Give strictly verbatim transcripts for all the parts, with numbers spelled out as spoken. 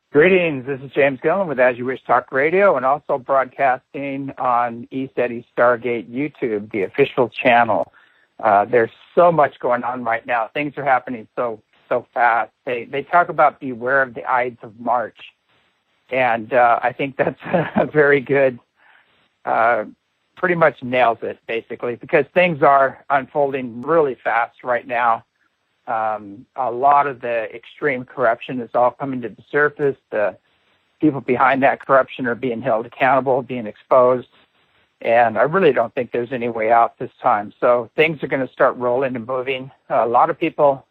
Greetings. This is James Gillen with As You Wish Talk Radio, and also broadcasting on ECETI Stargate YouTube, the official channel. Uh, there's so much going on right now. Things are happening so so fast. They they talk about beware of the Ides of March, and uh, I think that's a very good. Uh, pretty much nails it basically, because things are unfolding really fast right now. Um, a lot of the extreme corruption is all coming to the surface. The people behind that corruption are being held accountable, being exposed. And I really don't think there's any way out this time. So things are going to start rolling and moving. Uh, a lot of people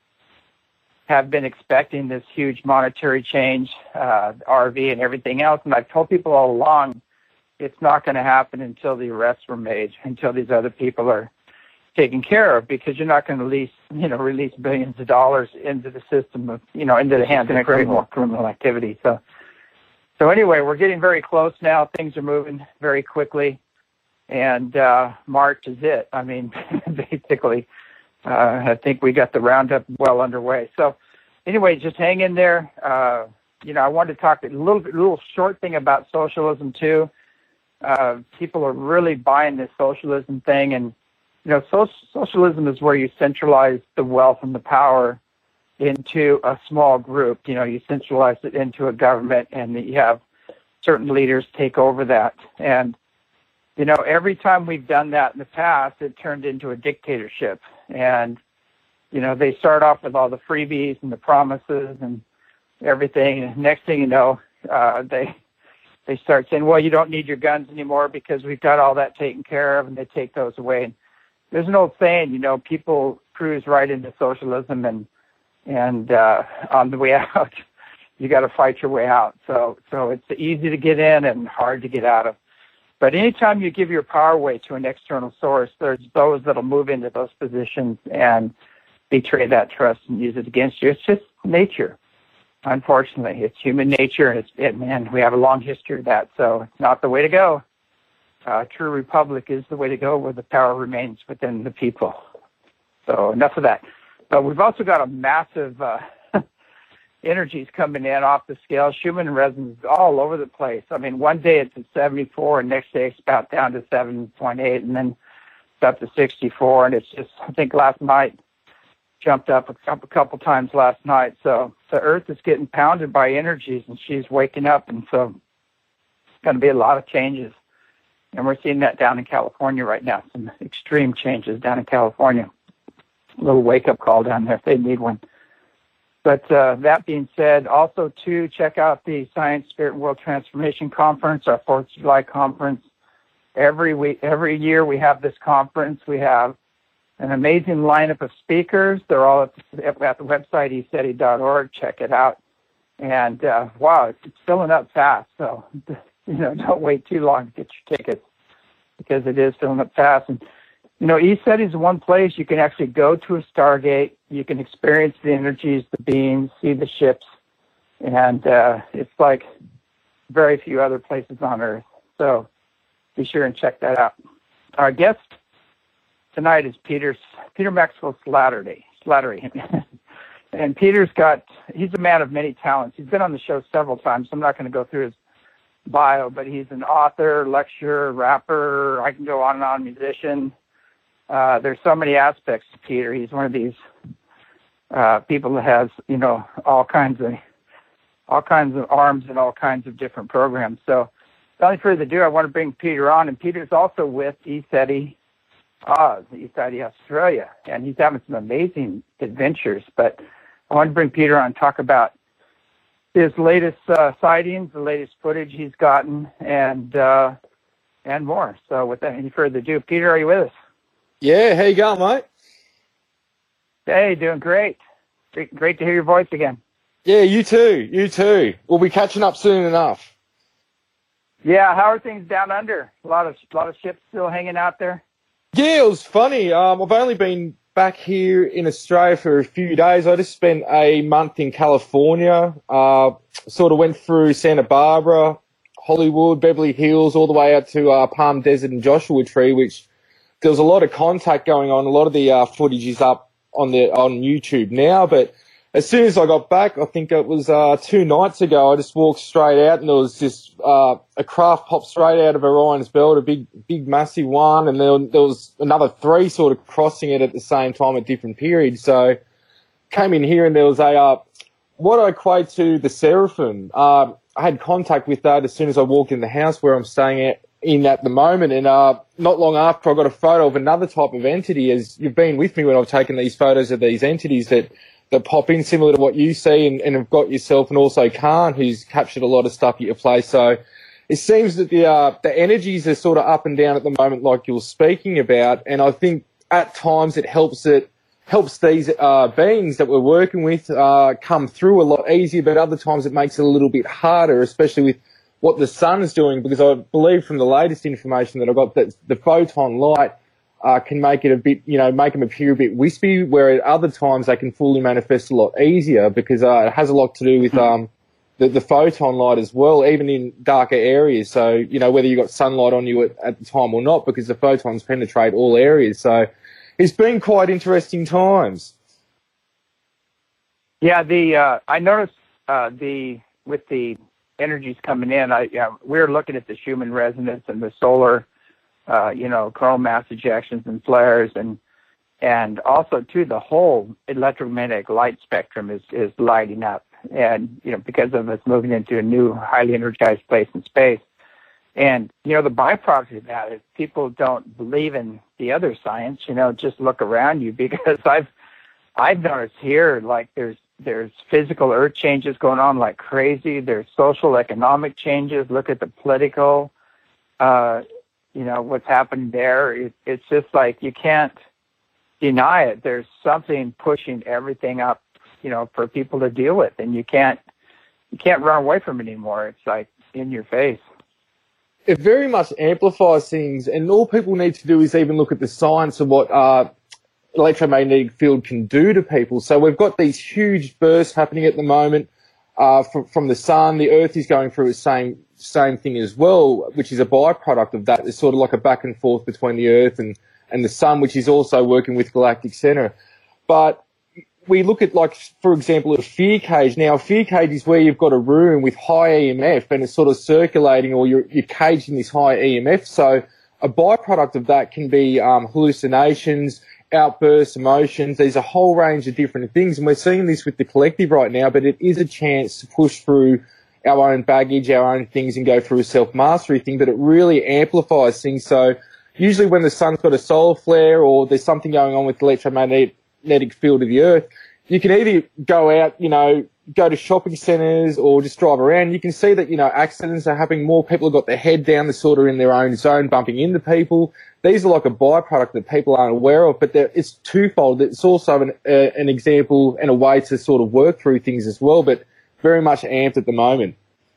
have been expecting this huge monetary change, uh, R V and everything else. And I've told people all along, it's not going to happen until the arrests were made, until these other people are taken care of, because you're not going to release, you know, release billions of dollars into the system of, you know, into the hands of criminal criminal activity. So, so anyway, we're getting very close now. Things are moving very quickly, and uh, March is it. I mean, basically, uh, I think we got the roundup well underway. So, anyway, just hang in there. Uh, you know, I wanted to talk a little bit, little short thing about socialism too. Uh, people are really buying this socialism thing, and you know, so, socialism is where you centralize the wealth and the power into a small group. You know, you centralize it into a government, and you have certain leaders take over that. And, you know, every time we've done that in the past, it turned into a dictatorship. And, you know, they start off with all the freebies and the promises and everything. And next thing you know, uh, they they start saying, well, you don't need your guns anymore because we've got all that taken care of, and they take those away. And there's an old saying, you know, people cruise right into socialism, and and uh, on the way out, you got to fight your way out. So so it's easy to get in and hard to get out of. But anytime you give your power away to an external source, there's those that'll move into those positions and betray that trust and use it against you. It's just nature, unfortunately. It's human nature, and it's it, man, we have a long history of that. So it's not the way to go. Uh, true republic is the way to go, where the power remains within the people. So enough of that. But we've also got a massive uh, energies coming in off the scale. Schumann resonance all over the place. I mean, one day it's at seventy-four, and next day it's about down to seven point eight, and then it's up to sixty-four. And it's just, I think last night jumped up a couple, a couple times last night. So the Earth is getting pounded by energies, and she's waking up. And so it's going to be a lot of changes. And we're seeing that down in California right now, some extreme changes down in California. A little wake-up call down there if they need one. But uh, that being said, also, too, check out the Science, Spirit, and World Transformation Conference, our fourth of July conference. Every week, every year we have this conference. We have an amazing lineup of speakers. They're all at the, at the website, e ceti dot org. Check it out. And, uh, wow, it's filling up fast, so... You know, don't wait too long to get your tickets, because it is filling up fast. And, you know, ECETI is one place you can actually go to a Stargate. You can experience the energies, the beings, see the ships. And uh, it's like very few other places on Earth. So be sure and check that out. Our guest tonight is Peter, Peter Maxwell Slattery. Slattery. And Peter's got, he's a man of many talents. He's been on the show several times, so I'm not going to go through his bio, but he's an author, lecturer, rapper, I can go on and on, musician. Uh, there's so many aspects to Peter. He's one of these uh, people that has, you know, all kinds of all kinds of arms and all kinds of different programs. So without further ado, I want to bring Peter on, and Peter's also with ECETI Oz, ECETI Australia, and he's having some amazing adventures. But I want to bring Peter on and talk about his latest uh, sightings, the latest footage he's gotten, and uh, and more. So without any further ado, Peter, are you with us? Yeah, how you going, mate? Hey, doing great. Great, great to hear your voice again. Yeah, you too, you too. We'll be catching up soon enough. Yeah, how are things down under? A lot of a lot of ships still hanging out there? Yeah, it was funny. Um, I've only been back here in Australia for a few days. I just spent a month in California. Uh, sort of went through Santa Barbara, Hollywood, Beverly Hills, all the way out to uh, Palm Desert and Joshua Tree, which there was a lot of contact going on. A lot of the uh, footage is up on the on YouTube now, but as soon as I got back, I think it was uh, two nights ago, I just walked straight out and there was just uh, a craft popped straight out of Orion's belt, a big, big, massive one, and there, there was another three sort of crossing it at the same time at different periods. So came in here and there was a uh, what I equate to the Seraphim. Uh, I had contact with that as soon as I walked in the house where I'm staying at, in at the moment, and uh, not long after I got a photo of another type of entity. As you've been with me when I've taken these photos of these entities that that pop in similar to what you see, and, and have got yourself, and also Khan, who's captured a lot of stuff at your place. So it seems that the uh, the energies are sort of up and down at the moment, like you were speaking about, and I think at times it helps it helps these uh, beings that we're working with uh, come through a lot easier, but other times it makes it a little bit harder, especially with what the sun's doing, because I believe from the latest information that I got that the photon light Uh, can make it a bit, you know, make them appear a bit wispy, where at other times they can fully manifest a lot easier, because uh, it has a lot to do with um, the, the photon light as well, even in darker areas. So, you know, whether you got sunlight on you at, at the time or not, because the photons penetrate all areas. So it's been quite interesting times. Yeah, the uh, I noticed uh, the with the energies coming in, I yeah, we're looking at the Schumann resonance and the solar. Uh, you know, coronal mass ejections and flares, and and also too the whole electromagnetic light spectrum is is lighting up, and you know, because of us moving into a new highly energized place in space, and you know, the byproduct of that is people don't believe in the other science. You know, just look around you, because I've I've noticed here, like there's there's physical earth changes going on like crazy. There's social economic changes. Look at the political. Uh, You know, what's happened there, it, it's just like you can't deny it. There's something pushing everything up, you know, for people to deal with, and you can't you can't run away from it anymore. It's like in your face. It very much amplifies things, and all people need to do is even look at the science of what uh, electromagnetic field can do to people. So we've got these huge bursts happening at the moment uh, from, from the sun. The Earth is going through the same same thing as well, which is a byproduct of that. It's sort of like a back and forth between the Earth and, and the sun, which is also working with galactic center. But we look at, like, for example, a fear cage. Now, a fear cage is where you've got a room with high E M F and it's sort of circulating, or you're, you're caged in this high E M F. So a byproduct of that can be um, hallucinations, outbursts, emotions. There's a whole range of different things, and we're seeing this with the collective right now, but it is a chance to push through our own baggage, our own things, and go through a self-mastery thing, but it really amplifies things. So usually when the sun's got a solar flare or there's something going on with the electromagnetic field of the Earth, you can either go out, you know, go to shopping centres or just drive around. You can see that, you know, accidents are happening. More people have got their head down, they're sort of in their own zone, bumping into people. These are like a byproduct that people aren't aware of, but it's twofold. It's also an, uh, an example and a way to sort of work through things as well, but very much amped at the moment.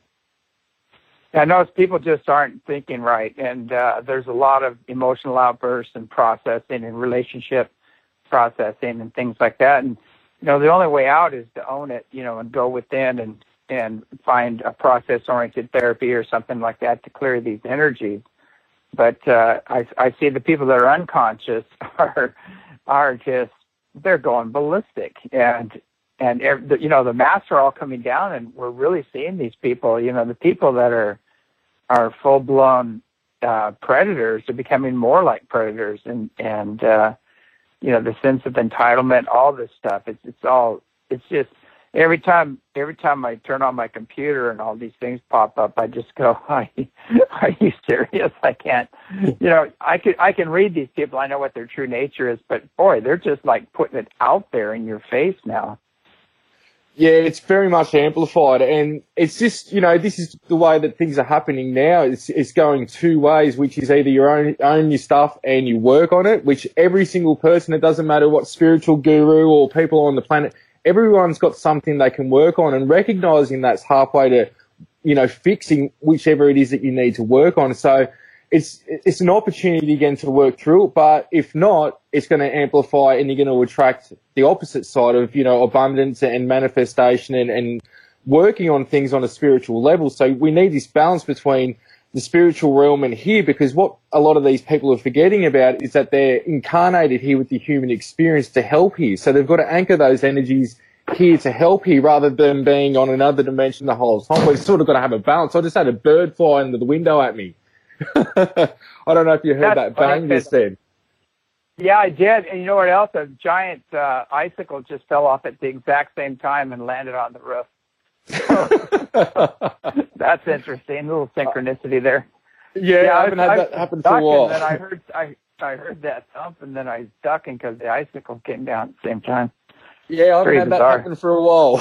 I notice people just aren't thinking right, and uh, there's a lot of emotional outbursts and processing and relationship processing and things like that. And you know, the only way out is to own it, you know, and go within and and find a process-oriented therapy or something like that to clear these energies. But uh, I, I see the people that are unconscious are are just they're going ballistic, and and you know, the masks are all coming down, and we're really seeing these people. You know, the people that are are full-blown uh, predators are becoming more like predators, and and uh, you know, the sense of entitlement, all this stuff. It's it's all it's just every time every time I turn on my computer and all these things pop up, I just go, are you, are you serious? I can't. You know, I could I can read these people. I know what their true nature is, but boy, they're just like putting it out there in your face now. Yeah, it's very much amplified, and it's just, you know, this is the way that things are happening now. It's, it's going two ways, which is either you own, own your stuff and you work on it, which every single person, it doesn't matter what spiritual guru or people on the planet, everyone's got something they can work on, and recognizing that's halfway to, you know, fixing whichever it is that you need to work on. So it's it's an opportunity again to work through it, but if not, it's going to amplify and you're going to attract the opposite side of, you know, abundance and manifestation and, and working on things on a spiritual level. So we need this balance between the spiritual realm and here, because what a lot of these people are forgetting about is that they're incarnated here with the human experience to help here. So they've got to anchor those energies here to help here rather than being on another dimension the whole time. We've sort of got to have a balance. I just had a bird fly into the window at me. I don't know if you heard That's that bang just then. Yeah, I did. And you know what else? A giant uh, icicle just fell off at the exact same time and landed on the roof. So, that's interesting. A little synchronicity there. Yeah, yeah I haven't I, had that happen for a while. And then I heard, I, I heard that thump, and then I was ducking because the icicle came down at the same time. Yeah, I haven't had bizarre. that happen for a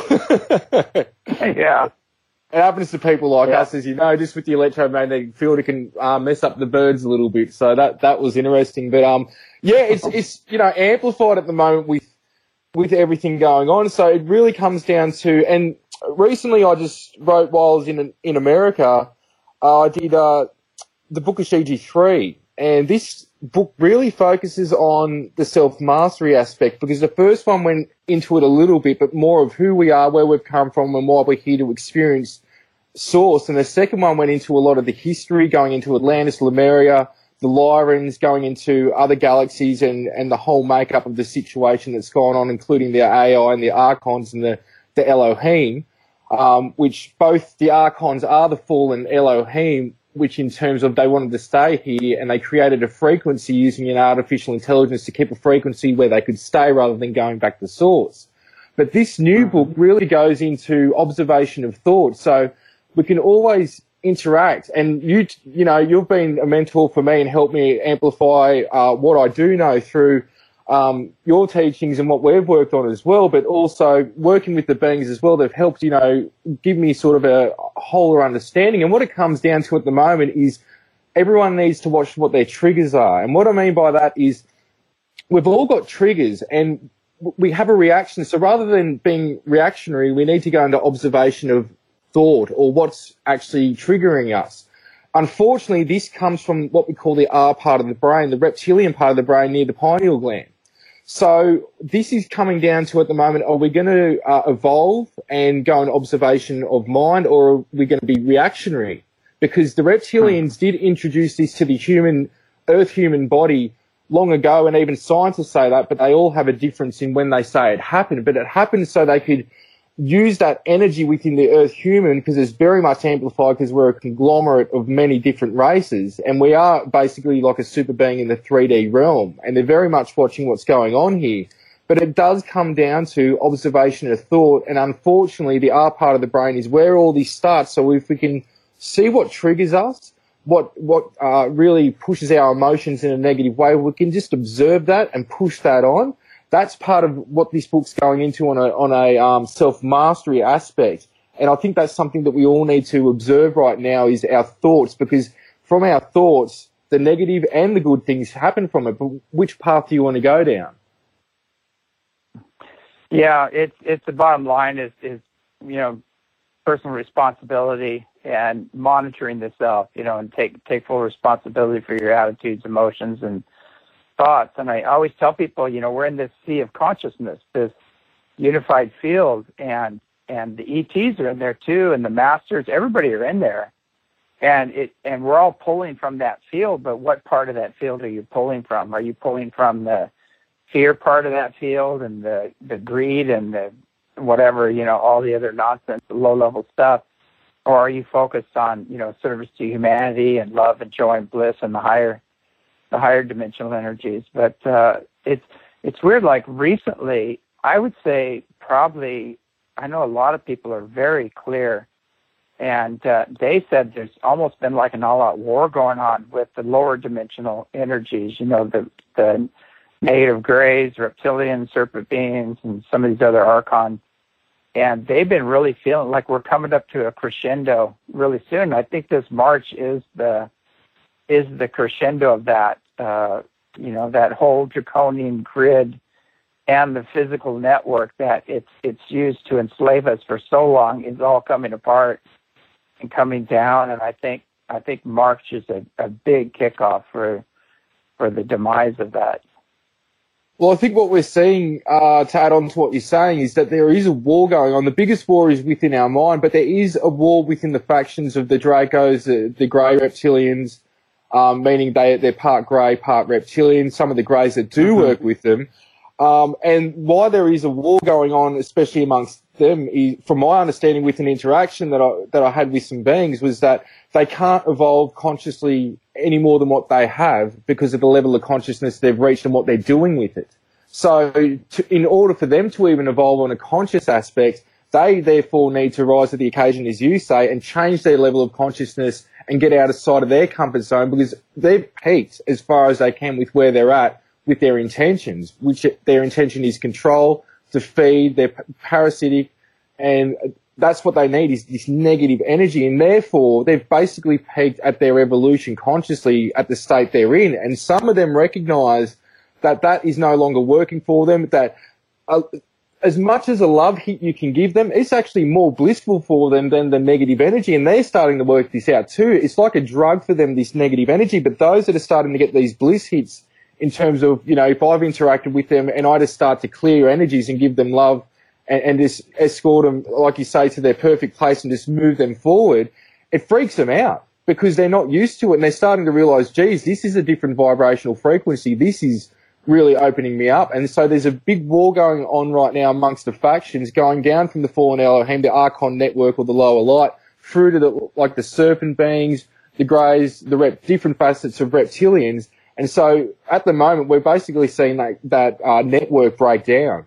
while. Yeah. It happens to people like yeah. us, as you know, just with the electromagnetic field, it can uh, mess up the birds a little bit. So that that was interesting. But um, yeah, it's it's you know amplified at the moment with with everything going on. So it really comes down to. And recently, I just wrote while I was in in America, uh, I did uh, the book of Shiji three, and this book really focuses on the self-mastery aspect, because the first one went into it a little bit, but more of who we are, where we've come from, and why we're here to experience Source. And the second one went into a lot of the history, going into Atlantis, Lemuria, the Lyrans, going into other galaxies, and, and the whole makeup of the situation that's gone on, including the A I and the Archons and the, the Elohim, um, which both the Archons are the fallen Elohim, which in terms of they wanted to stay here, and they created a frequency using an artificial intelligence to keep a frequency where they could stay rather than going back to Source. But this new book really goes into observation of thought. So we can always interact, and you, you know, you've been a mentor for me and helped me amplify uh, what I do know through um, your teachings and what we've worked on as well, but also working with the beings as well. They've helped, you know, give me sort of a wholer understanding. And what it comes down to at the moment is everyone needs to watch what their triggers are. And what I mean by that is we've all got triggers and we have a reaction. So rather than being reactionary, we need to go into observation of thought or what's actually triggering us. Unfortunately, this comes from what we call the R part of the brain, the reptilian part of the brain near the pineal gland. So this is coming down to, at the moment, are we going to uh, evolve and go in observation of mind, or are we going to be reactionary? Because the reptilians did introduce this to the human, earth human body long ago, and even scientists say that, but they all have a difference in when they say it happened. But it happened so they could use that energy within the earth human, because it's very much amplified, because we're a conglomerate of many different races, and we are basically like a super being in the three D realm, and they're very much watching what's going on here. But it does come down to observation of thought, and unfortunately the R part of the brain is where all this starts. So if we can see what triggers us, what what uh, really pushes our emotions in a negative way, we can just observe that and push that on. That's part of what this book's going into on a on a um, self-mastery aspect. And I think that's something that we all need to observe right now, is our thoughts, because from our thoughts, the negative and the good things happen from it. But which path do you want to go down? Yeah, it's it's the bottom line is, is you know, personal responsibility and monitoring the self, you know, and take take full responsibility for your attitudes, emotions, and thoughts. And I always tell people, you know, we're in this sea of consciousness, this unified field, and and the E Ts are in there too, and the masters, everybody are in there, and it and we're all pulling from that field. But what part of that field are you pulling from? Are you pulling from the fear part of that field, and the the greed and the whatever, you know, all the other nonsense, low level stuff, or are you focused on, you know, service to humanity and love and joy and bliss and the higher the higher dimensional energies? But uh, it's it's weird. Like recently, I would say probably, I know a lot of people are very clear, and uh, they said there's almost been like an all-out war going on with the lower dimensional energies. You know, the the negative grays, reptilian, serpent beings, and some of these other archons. And they've been really feeling like we're coming up to a crescendo really soon. I think this March is the is the crescendo of that. Uh, you know, that whole draconian grid and the physical network that it's it's used to enslave us for so long is all coming apart and coming down. And I think I think March is a, a big kickoff for for the demise of that. Well, I think what we're seeing, uh, to add on to what you're saying, is that there is a war going on. The biggest war is within our mind, but there is a war within the factions of the Dracos, the, the grey reptilians, um, meaning they, they're part grey, part reptilian. Some of the greys that do mm-hmm. work with them Um, and why there is a war going on, especially amongst them, is, from my understanding with an interaction that I, that I had with some beings, was that they can't evolve consciously any more than what they have because of the level of consciousness they've reached and what they're doing with it. So to, in order for them to even evolve on a conscious aspect, they therefore need to rise to the occasion, as you say, and change their level of consciousness and get out of sight of their comfort zone, because they've peaked as far as they can with where they're at with their intentions, which their intention is control, to feed, they're parasitic, and that's what they need, is this negative energy, and therefore they've basically peaked at their evolution consciously at the state they're in. And some of them recognise that that is no longer working for them, that uh, as much as a love hit you can give them, it's actually more blissful for them than the negative energy, and they're starting to work this out too. It's like a drug for them, this negative energy, but those that are starting to get these bliss hits, in terms of, you know, if I've interacted with them and I just start to clear energies and give them love and, and just escort them, like you say, to their perfect place and just move them forward, it freaks them out because they're not used to it, and they're starting to realise, geez, this is a different vibrational frequency. This is really opening me up. And so there's a big war going on right now amongst the factions, going down from the fallen Elohim, the Archon network or the lower light, through to the, like the serpent beings, the greys, the rep, different facets of reptilians. And so at the moment, we're basically seeing that, that uh, network break down.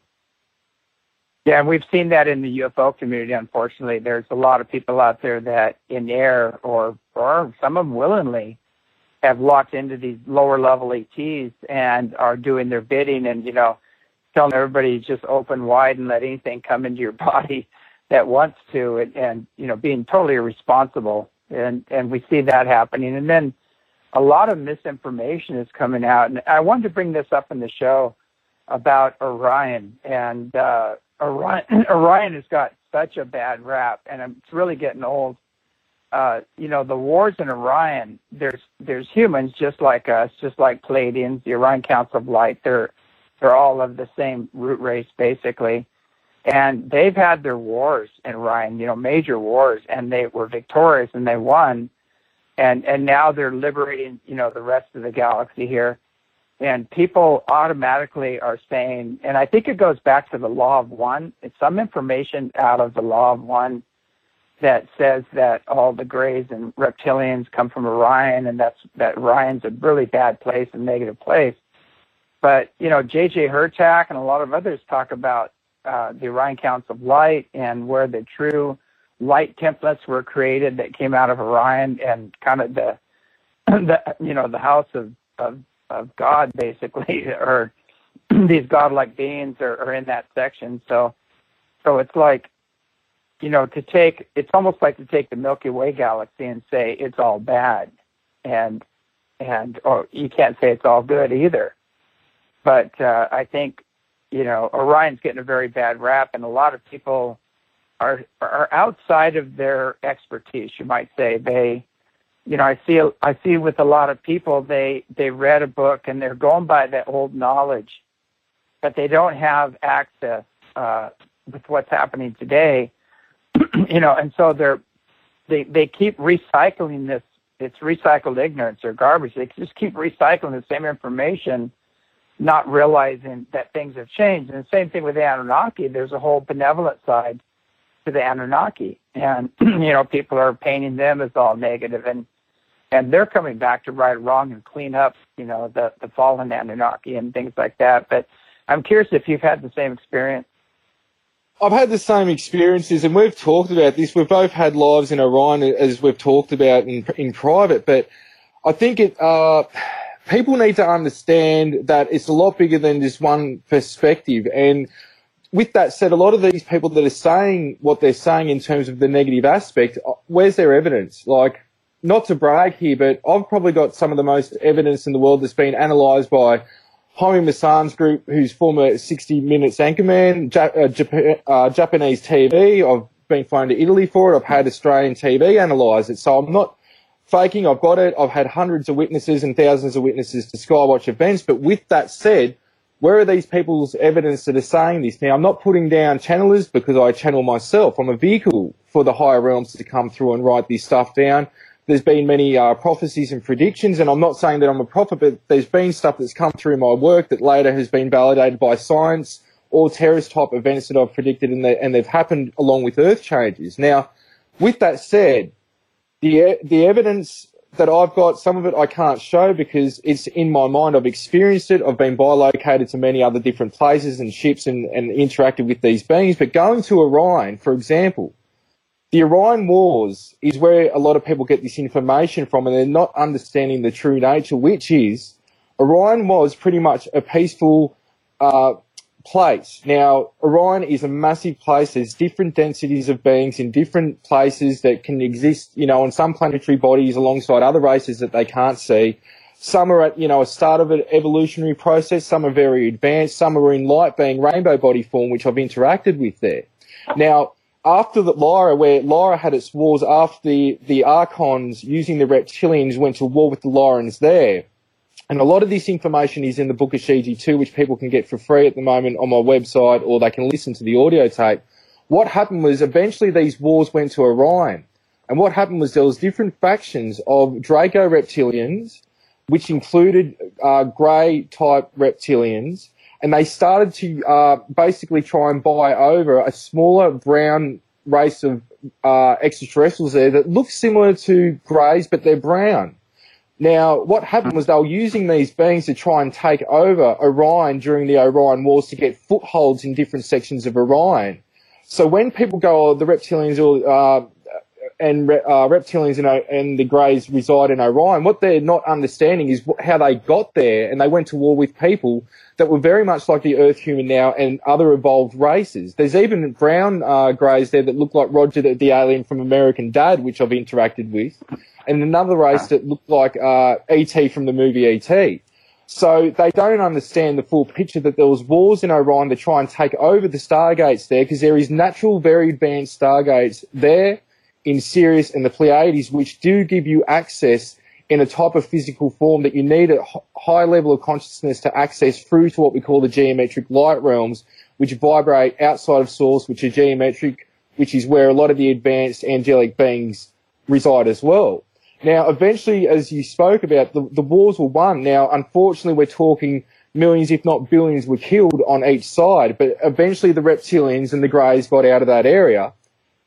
Yeah, and we've seen that in the U F O community, unfortunately. There's a lot of people out there that in air or, or some of them willingly have locked into these lower level E Ts and are doing their bidding and, you know, telling everybody just open wide and let anything come into your body that wants to, and, and you know, being totally irresponsible. And, and we see that happening. And then a lot of misinformation is coming out. And I wanted to bring this up in the show about Orion. And uh, Orion, Orion has got such a bad rap, and it's really getting old. Uh, you know, the wars in Orion, there's there's humans just like us, just like Pleiadians, the Orion Council of Light. They're, they're all of the same root race, basically. And they've had their wars in Orion, you know, major wars, and they were victorious and they won. And and now they're liberating, you know, the rest of the galaxy here. And people automatically are saying, and I think it goes back to the Law of One. It's some information out of the Law of One that says that all the Greys and reptilians come from Orion, and that's that Orion's a really bad place, a negative place. But, you know, J J Hurtak and a lot of others talk about uh, the Orion Council of Light and where the true light templates were created that came out of Orion, and kind of the, the you know, the house of, of, of God, basically, or these godlike beings are, are in that section. So, so it's like, you know, to take, it's almost like to take the Milky Way galaxy and say it's all bad, and, and, or you can't say it's all good either. But uh, I think, you know, Orion's getting a very bad rap, and a lot of people are are outside of their expertise, you might say. They, you know, I see I see with a lot of people, they they read a book and they're going by that old knowledge, but they don't have access uh, with what's happening today, you know, and so they're they they keep recycling this. It's recycled ignorance or garbage. They just keep recycling the same information, not realizing that things have changed. And the same thing with the Anunnaki. There's a whole benevolent side to the Anunnaki, and you know, people are painting them as all negative, and and they're coming back to right or wrong and clean up, you know, the the fallen Anunnaki and things like that. But I'm curious if you've had the same experience. I've had the same experiences, and we've talked about this. We've both had lives in Orion, as we've talked about in in private. But I think it uh, people need to understand that it's a lot bigger than just one perspective. And with that said, a lot of these people that are saying what they're saying in terms of the negative aspect, where's their evidence? Like, not to brag here, but I've probably got some of the most evidence in the world that's been analysed by Jaime Maussan's group, who's former sixty minutes anchorman, Jap- uh, Jap- uh, Japanese T V. I've been flown to Italy for it. I've had Australian T V analyse it. So I'm not faking. I've got it. I've had hundreds of witnesses and thousands of witnesses to Skywatch events. But with that said, where are these people's evidence that are saying this? Now, I'm not putting down channelers because I channel myself. I'm a vehicle for the higher realms to come through and write this stuff down. there's been many uh, prophecies and predictions, and I'm not saying that I'm a prophet, but there's been stuff that's come through my work that later has been validated by science, or terrorist-type events that I've predicted, and, they, and they've happened along with Earth changes. Now, with that said, the the evidence that I've got, some of it I can't show because it's in my mind. I've experienced it. I've been bilocated to many other different places and ships and, and interacted with these beings. But going to Orion, for example, the Orion Wars is where a lot of people get this information from, and they're not understanding the true nature, which is Orion was pretty much a peaceful uh, place. Now, Orion is a massive place. There's different densities of beings in different places that can exist, you know, on some planetary bodies alongside other races that they can't see. Some are at, you know, a start of an evolutionary process. Some are very advanced. Some are in light being rainbow body form, which I've interacted with there. Now, after the Lyra, where Lyra had its wars after the, the Archons using the reptilians went to war with the Lyrans there. And a lot of this information is in the Book of Shiji too, which people can get for free at the moment on my website, or they can listen to the audio tape. What happened was eventually these wars went to Orion. And what happened was there was different factions of Draco reptilians, which included uh, grey-type reptilians, and they started to uh, basically try and buy over a smaller brown race of uh, extraterrestrials there that look similar to greys, but they're brown. Now, what happened was they were using these beings to try and take over Orion during the Orion Wars to get footholds in different sections of Orion. So when people go, oh, the reptilians or uh, and uh, reptilians and, and the greys reside in Orion, what they're not understanding is how they got there, and they went to war with people that were very much like the Earth human now and other evolved races. There's even brown uh, greys there that look like Roger, the, the alien from American Dad, which I've interacted with, and another race that looked like uh, E T from the movie E T. So they don't understand the full picture that there was wars in Orion to try and take over the stargates there, because there is natural, very advanced stargates there in Sirius and the Pleiades, which do give you access in a type of physical form that you need a high level of consciousness to access through to what we call the geometric light realms, which vibrate outside of source, which are geometric, which is where a lot of the advanced angelic beings reside as well. Now, eventually, as you spoke about, the, the wars were won. Now, unfortunately, we're talking millions, if not billions, were killed on each side, but eventually the reptilians and the greys got out of that area.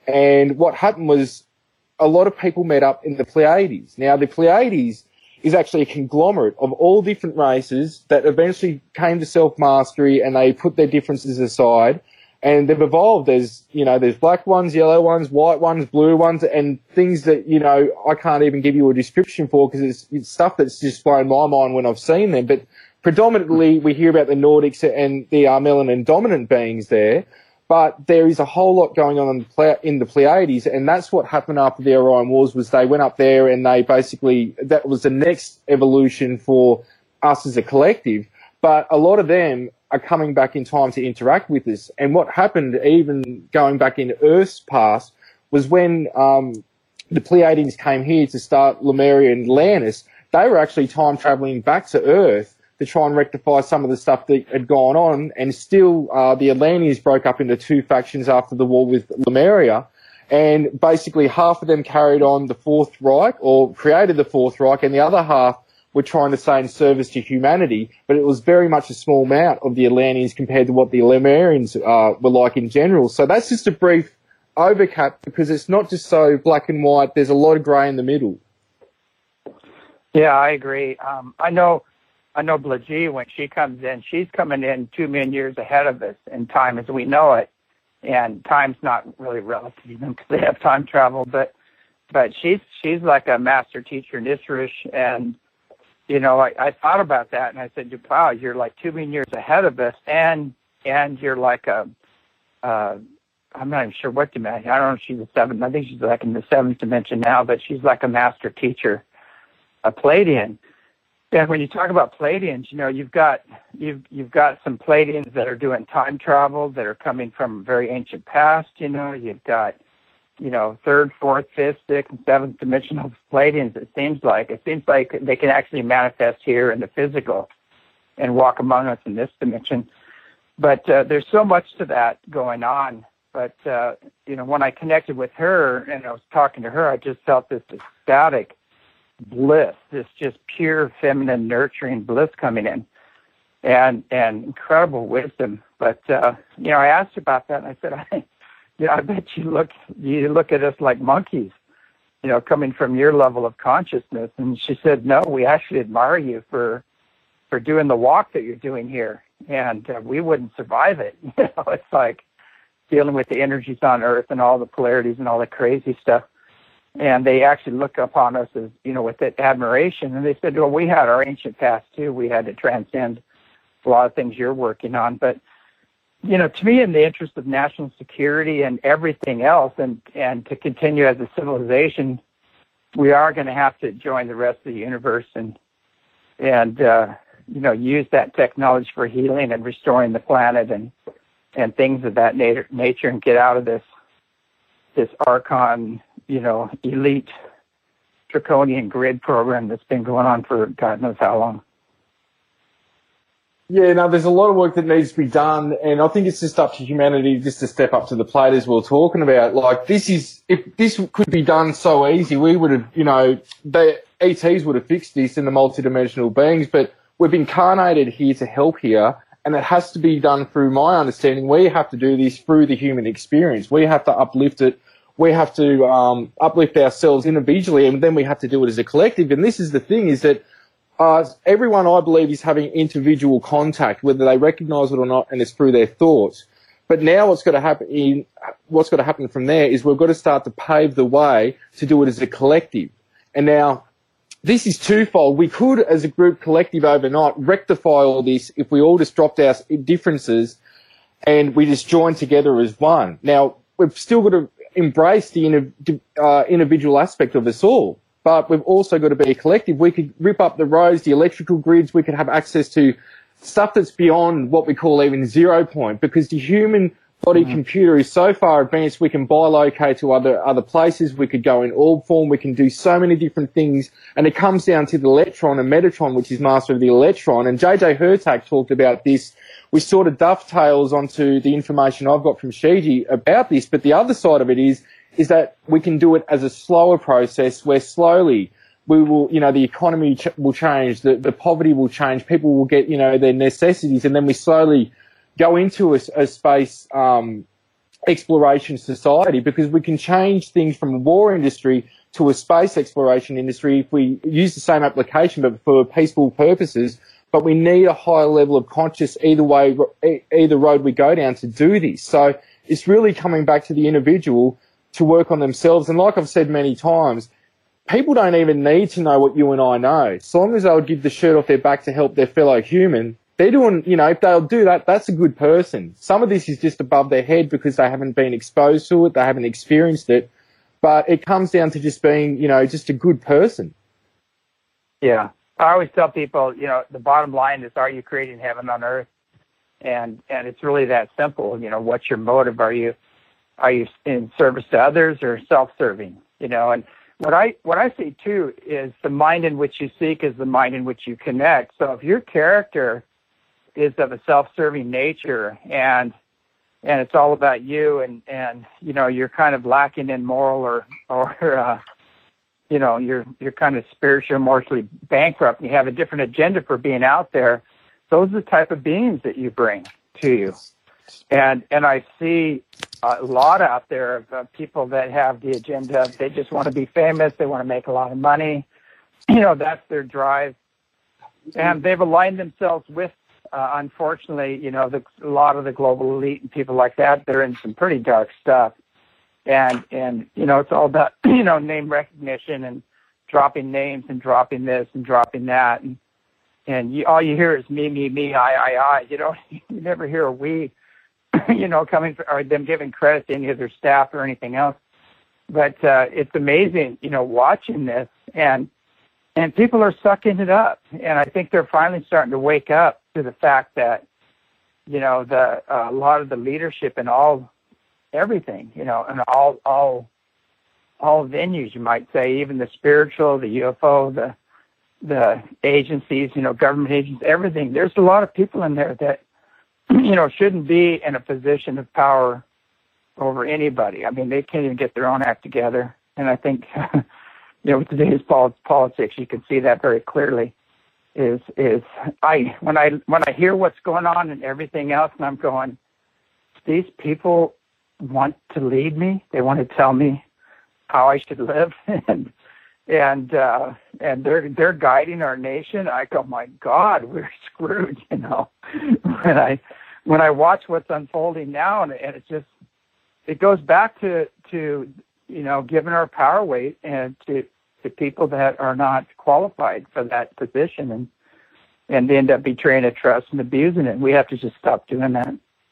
And what happened was a lot of people met up in the Pleiades. Now, the Pleiades is actually a conglomerate of all different races that eventually came to self-mastery, and they put their differences aside, and they've evolved. There's, you know, there's black ones, yellow ones, white ones, blue ones, and things that, you know, I can't even give you a description for, because it's, it's stuff that's just blown my mind when I've seen them. But predominantly we hear about the Nordics and the uh, melanin dominant beings there. But there is a whole lot going on in the, Ple- in the Pleiades, and that's what happened after the Orion Wars. Was they went up there and they basically, that was the next evolution for us as a collective. But a lot of them are coming back in time to interact with us. And what happened, even going back in Earth's past, was when um, the Pleiadians came here to start Lemuria and Atlantis, they were actually time traveling back to Earth to try and rectify some of the stuff that had gone on, and still uh, the Atlanteans broke up into two factions after the war with Lemuria, and basically half of them carried on the Fourth Reich, or created the Fourth Reich, and the other half were trying to stay in service to humanity, but it was very much a small amount of the Atlanteans compared to what the Lemurians uh, were like in general. So that's just a brief overcap, because it's not just so black and white, there's a lot of grey in the middle. Yeah, I agree. Um, I know I know Blajee, when she comes in, she's coming in two million years ahead of us in time as we know it. And time's not really relative to them because they have time travel, but but she's she's like a master teacher, Nisrish. And, you know, I, I thought about that, and I said, wow, you're like two million years ahead of us, and and you're like a, uh, I'm not even sure what dimension. I don't know if she's a seventh. I think she's like in the seventh dimension now, but she's like a master teacher, a Pleiadian. And when you talk about Pleiadians, you know, you've got you've you've got some Pleiadians that are doing time travel that are coming from very ancient past. You know, you've got, you know, third, fourth, fifth, sixth, and seventh dimensional Pleiadians. It seems like it seems like they can actually manifest here in the physical and walk among us in this dimension. But uh, there's so much to that going on But, uh, you know, when I connected with her and I was talking to her, I just felt this ecstatic bliss, this just pure feminine nurturing bliss coming in, and and incredible wisdom. But, uh, you know, I asked her about that, and I said, I, you know, I bet you look, you look at us like monkeys, you know, coming from your level of consciousness. And she said, no, we actually admire you for for doing the walk that you're doing here, and uh, we wouldn't survive it. You know, it's like dealing with the energies on Earth and all the polarities and all the crazy stuff. And they actually look upon us as, you know, with that admiration. And they said, well, we had our ancient past too. We had to transcend a lot of things you're working on. But, you know, to me, in the interest of national security and everything else, and, and to continue as a civilization, we are going to have to join the rest of the universe and, and, uh, you know, use that technology for healing and restoring the planet and, and things of that nature, nature and get out of this, this Archon, you know, elite draconian grid program that's been going on for God knows how long. Yeah, no, there's a lot of work that needs to be done, and I think it's just up to humanity just to step up to the plate, as we we're talking about. Like, this is, if this could be done so easy, we would have, you know, the E Ts would have fixed this in the multidimensional beings, but we've incarnated here to help here, and it has to be done through my understanding. We have to do this through the human experience. We have to uplift it. We have to um, uplift ourselves individually, and then we have to do it as a collective. And this is the thing, is that uh, everyone, I believe, is having individual contact, whether they recognise it or not, and it's through their thoughts. But now what's got to happen in, what's got to happen from there is we've got to start to pave the way to do it as a collective. And now, this is twofold. We could, as a group collective overnight, rectify all this if we all just dropped our differences and we just joined together as one. Now, we've still got to embrace the uh, individual aspect of us all, but we've also got to be a collective. We could rip up the roads, the electrical grids. We could have access to stuff that's beyond what we call even zero point, because the human body mm-hmm. computer is so far advanced, we can bilocate to other other places. We could go in orb form. We can do so many different things. And it comes down to the electron and Metatron, which is master of the electron. And J J Hurtak talked about this, which sort of dovetails onto the information I've got from Shiji about this. But the other side of it is, is that we can do it as a slower process where slowly we will, you know, the economy ch- will change, the, the poverty will change, people will get, you know, their necessities, and then we slowly go into a, a space um, exploration society, because we can change things from a war industry to a space exploration industry if we use the same application but for peaceful purposes. But we need a higher level of conscious either way, either road we go down to do this. So it's really coming back to the individual to work on themselves. And like I've said many times, people don't even need to know what you and I know. As long as they would give the shirt off their back to help their fellow human, they're doing, you know, if they'll do that, that's a good person. Some of this is just above their head because they haven't been exposed to it, they haven't experienced it. But it comes down to just being, you know, just a good person. Yeah. I always tell people, you know, the bottom line is, are you creating heaven on earth? And and it's really that simple. You know, what's your motive? Are you are you in service to others or self-serving? You know, and what I what I see too is the mind in which you seek is the mind in which you connect. So if your character is of a self-serving nature, and and it's all about you, and and you know you're kind of lacking in moral or or uh, you know you're you're kind of spiritually, emotionally bankrupt, and you have a different agenda for being out there. Those are the type of beings that you bring to you, and and I see a lot out there of uh, people that have the agenda. They just want to be famous. They want to make a lot of money. You know, that's their drive, and they've aligned themselves with. Uh, unfortunately, you know, the, a lot of the global elite and people like that, they're in some pretty dark stuff. And, and, you know, it's all about, you know, name recognition and dropping names and dropping this and dropping that. And, and you, all you hear is me, me, me, I, I, I. You know, you never hear a we, you know, coming for, or them giving credit to any of their staff or anything else. But uh, it's amazing, you know, watching this. And, and people are sucking it up. And I think they're finally starting to wake up to the fact that, you know, the uh, a lot of the leadership in all everything, you know, and all all all venues, you might say, even the spiritual, the U F O, the the agencies, you know, government agencies, everything. There's a lot of people in there that, you know, shouldn't be in a position of power over anybody. I mean, they can't even get their own act together. And I think, you know, with today's politics, you can see that very clearly. Is is I when I when I hear what's going on and everything else, and I'm going, these people want to lead me. They want to tell me how I should live, and and uh, and they're they're guiding our nation. I go, my God, we're screwed. You know, when I when I watch what's unfolding now, and, and it just it goes back to to you know giving our power weight and to to people that are not qualified for that position, and and they end up betraying a trust and abusing it. We have to just stop doing that.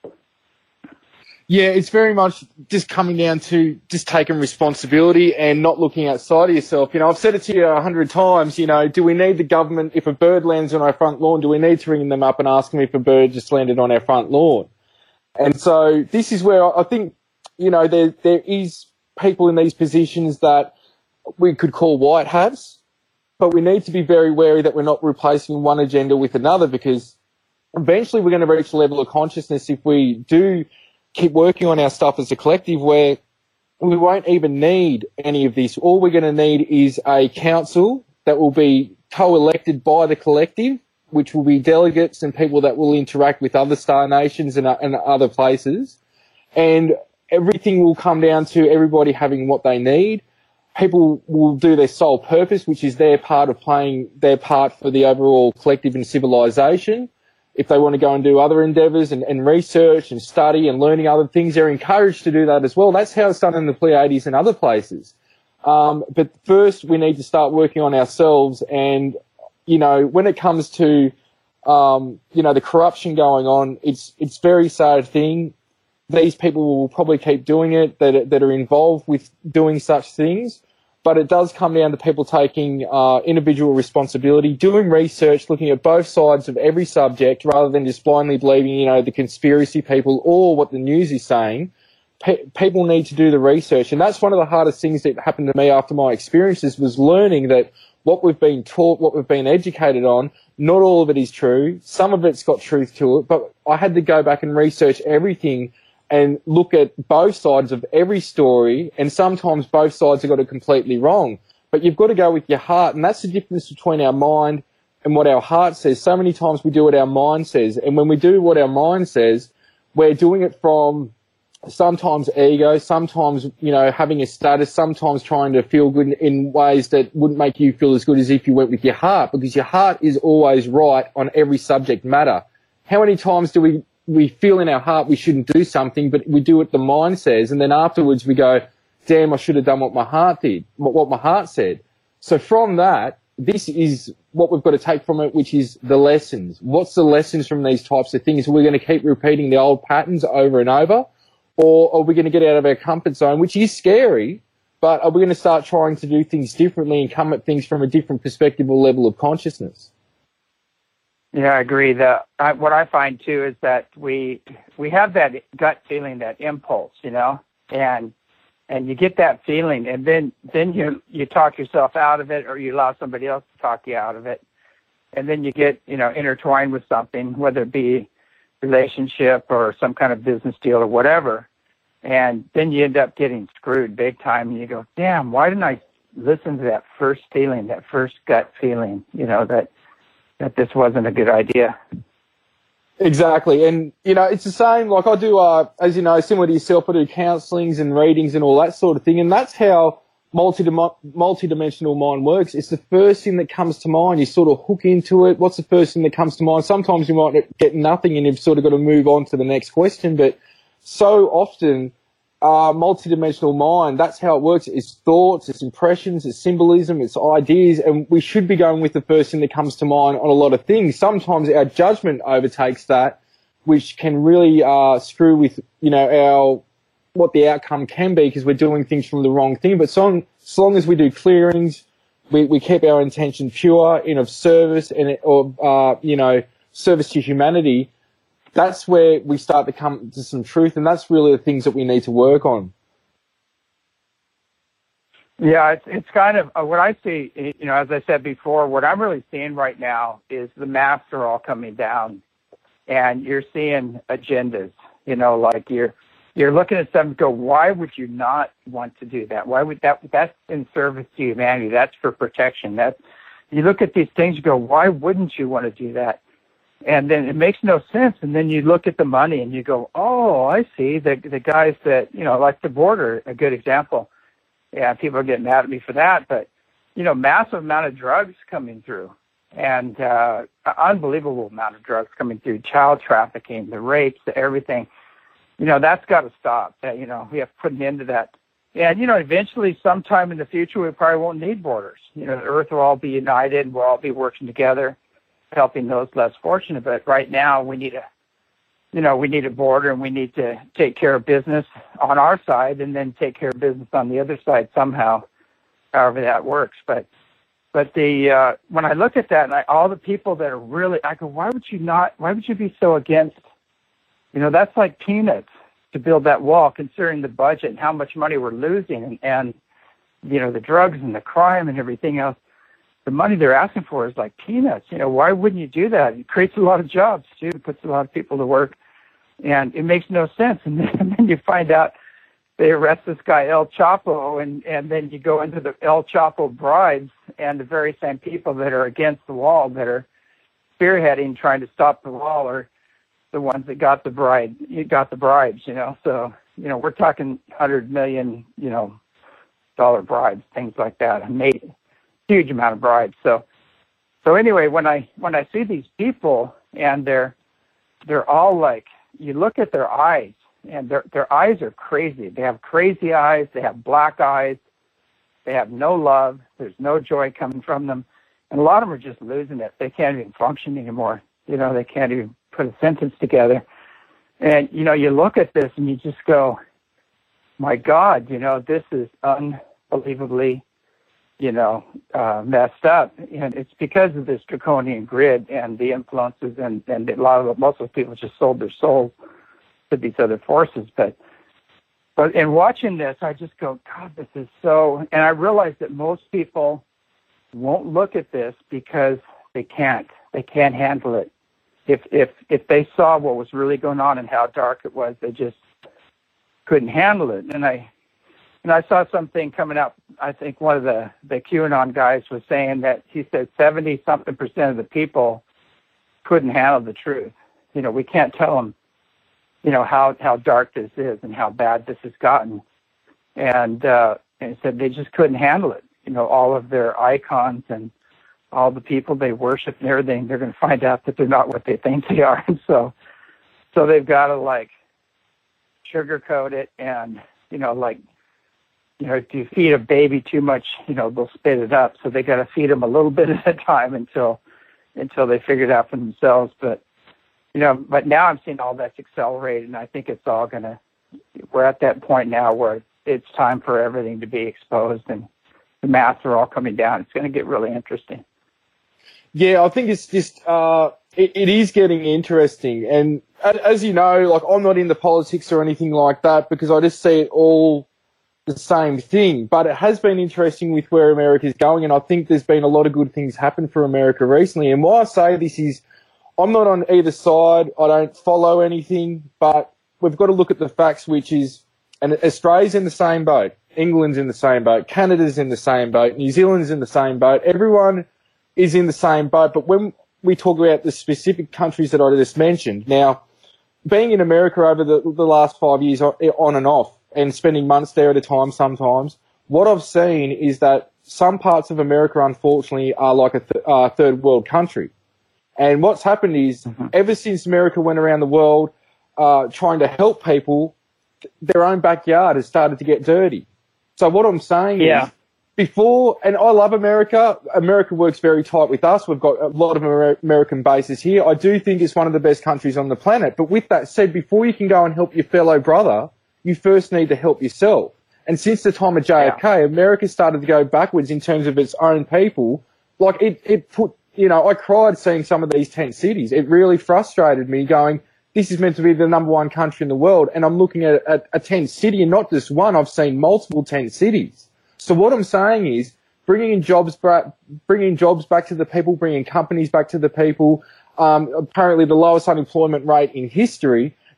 Yeah, it's very much just coming down to just taking responsibility and not looking outside of yourself. You know, I've said it to you a hundred times, you know, do we need the government, if a bird lands on our front lawn, do we need to ring them up and ask them if a bird just landed on our front lawn? And so this is where I think, you know, there there is people in these positions that we could call white hats, but we need to be very wary that we're not replacing one agenda with another, because eventually we're going to reach a level of consciousness if we do keep working on our stuff as a collective where we won't even need any of this. All we're going to need is a council that will be co-elected by the collective, which will be delegates and people that will interact with other star nations and, and other places. And everything will come down to everybody having what they need. People will do their sole purpose, which is their part of playing their part for the overall collective and civilization. If they want to go and do other endeavours and, and research and study and learning other things, they're encouraged to do that as well. That's how it's done in the Pleiades and other places. Um, but first, we need to start working on ourselves. And, you know, when it comes to, um, you know, the corruption going on, it's it's a very sad thing. These people will probably keep doing it that, that are involved with doing such things. But it does come down to people taking uh, individual responsibility, doing research, looking at both sides of every subject rather than just blindly believing, you know, the conspiracy people or what the news is saying. Pe- people need to do the research. And that's one of the hardest things that happened to me after my experiences, was learning that what we've been taught, what we've been educated on, not all of it is true. Some of it's got truth to it. But I had to go back and research everything and look at both sides of every story, and sometimes both sides have got it completely wrong. But you've got to go with your heart, and that's the difference between our mind and what our heart says. So many times we do what our mind says, and when we do what our mind says, we're doing it from sometimes ego, sometimes, you know, having a status, sometimes trying to feel good in ways that wouldn't make you feel as good as if you went with your heart, because your heart is always right on every subject matter. How many times do we we feel in our heart we shouldn't do something, but we do what the mind says, and then afterwards we go, damn, I should have done what my heart did, what my heart said. So from that, this is what we've got to take from it, which is the lessons. What's the lessons from these types of things? Are we going to keep repeating the old patterns over and over, or are we going to get out of our comfort zone, which is scary, but are we going to start trying to do things differently and come at things from a different perspective or level of consciousness? Yeah, I agree. The I, what I find too is that we we have that gut feeling, that impulse, you know, and and you get that feeling, and then then you you talk yourself out of it, or you allow somebody else to talk you out of it, and then you get, you know, intertwined with something, whether it be relationship or some kind of business deal or whatever, and then you end up getting screwed big time, and you go, damn, why didn't I listen to that first feeling, that first gut feeling, you know, that. that this wasn't a good idea. Exactly. And, you know, it's the same, like I do, uh, as you know, similar to yourself, I do counselings and readings and all that sort of thing. And that's how multi multi-dimensional mind works. It's the first thing that comes to mind. You sort of hook into it. What's the first thing that comes to mind? Sometimes you might get nothing and you've sort of got to move on to the next question. But so often, Uh, multi-dimensional mind, that's how it works. It's thoughts, it's impressions, it's symbolism, it's ideas, and we should be going with the first thing that comes to mind on a lot of things. Sometimes our judgment overtakes that, which can really uh, screw with, you know, our what the outcome can be, because we're doing things from the wrong thing. But so, so long as we do clearings, we, we keep our intention pure and of service and or uh, you know, service to humanity, that's where we start to come to some truth, and that's really the things that we need to work on. Yeah, it's, it's kind of uh, what I see, you know, as I said before, what I'm really seeing right now is the masks are all coming down, and you're seeing agendas, you know, like you're, you're looking at them and go, why would you not want to do that? Why would that? That's in service to humanity. That's for protection. That's, you look at these things, you go, why wouldn't you want to do that? And then it makes no sense. And then you look at the money and you go, oh, I see. The the guys that, you know, like the border, a good example. Yeah, people are getting mad at me for that. But, you know, massive amount of drugs coming through. And uh, unbelievable amount of drugs coming through. Child trafficking, the rapes, the everything. You know, that's got to stop. Uh, you know, we have to put an end to that. And, you know, eventually, sometime in the future, we probably won't need borders. You know, the earth will all be united. We'll all be working together, helping those less fortunate. But right now, we need a, you know, we need a border, and we need to take care of business on our side and then take care of business on the other side somehow, however that works. But but the uh, when I look at that, and I, all the people that are really, I go, why would you not, why would you be so against, you know, that's like peanuts to build that wall, considering the budget and how much money we're losing, and, and you know, the drugs and the crime and everything else. The money they're asking for is like peanuts. You know, why wouldn't you do that? It creates a lot of jobs, too. It puts a lot of people to work. And it makes no sense. And then, and then you find out they arrest this guy, El Chapo, and, and then you go into the El Chapo bribes, and the very same people that are against the wall, that are spearheading, trying to stop the wall, are the ones that got the bribe, you got the bribes, you know. So, you know, we're talking one hundred million, you know, dollar bribes, things like that. I made huge amount of bribes. So, so anyway, when I when I see these people, and they're they're all like, you look at their eyes, and their their eyes are crazy. They have crazy eyes. They have black eyes. They have no love. There's no joy coming from them, and a lot of them are just losing it. They can't even function anymore. You know, they can't even put a sentence together. And you know, you look at this and you just go, my God, you know, this is unbelievably, you know, uh, messed up. And it's because of this draconian grid and the influences, and, and a lot of, most of the people just sold their souls to these other forces. But, but in watching this, I just go, God, this is so, and I realize that most people won't look at this because they can't, they can't handle it. If, if, if they saw what was really going on and how dark it was, they just couldn't handle it. And I, And I saw something coming out. I think one of the, the QAnon guys was saying that he said seventy something percent of the people couldn't handle the truth. You know, we can't tell them, you know, how, how dark this is and how bad this has gotten. And, uh, and he said they just couldn't handle it. You know, all of their icons and all the people they worship and everything, they're going to find out that they're not what they think they are. And so, so they've got to like sugarcoat it, and, you know, like, you know, if you feed a baby too much, you know, they'll spit it up. So they got to feed them a little bit at a time until, until they figure it out for themselves. But, you know, but now I'm seeing all that's accelerated, and I think it's all going to, we're at that point now where it's time for everything to be exposed, and the masks are all coming down. It's going to get really interesting. Yeah, I think it's just, uh, it, it is getting interesting. And as you know, like, I'm not into politics or anything like that, because I just see it all the same thing. But it has been interesting with where America's going, and I think there's been a lot of good things happen for America recently. And why I say this is, I'm not on either side. I don't follow anything, but we've got to look at the facts, which is, and Australia's in the same boat, England's in the same boat, Canada's in the same boat, New Zealand's in the same boat. Everyone is in the same boat. But when we talk about the specific countries that I just mentioned, now, being in America over the, the last five years on and off, and spending months there at a time sometimes, what I've seen is that some parts of America, unfortunately, are like a th- uh, third world country. And what's happened is, mm-hmm. ever since America went around the world uh, trying to help people, their own backyard has started to get dirty. So what I'm saying yeah. is, before, and I love America, America works very tight with us. We've got a lot of Amer- American bases here. I do think it's one of the best countries on the planet. But with that said, before you can go and help your fellow brother, you first need to help yourself. And since the time of J F K, yeah. America started to go backwards in terms of its own people. Like, it, it put, you know, I cried seeing some of these tent cities. It really frustrated me going, this is meant to be the number one country in the world, and I'm looking at a, a tent city, and not just one. I've seen multiple tent cities. So what I'm saying is, bringing in jobs back, bringing jobs back to the people, bringing companies back to the people. Um, apparently the lowest unemployment rate in history.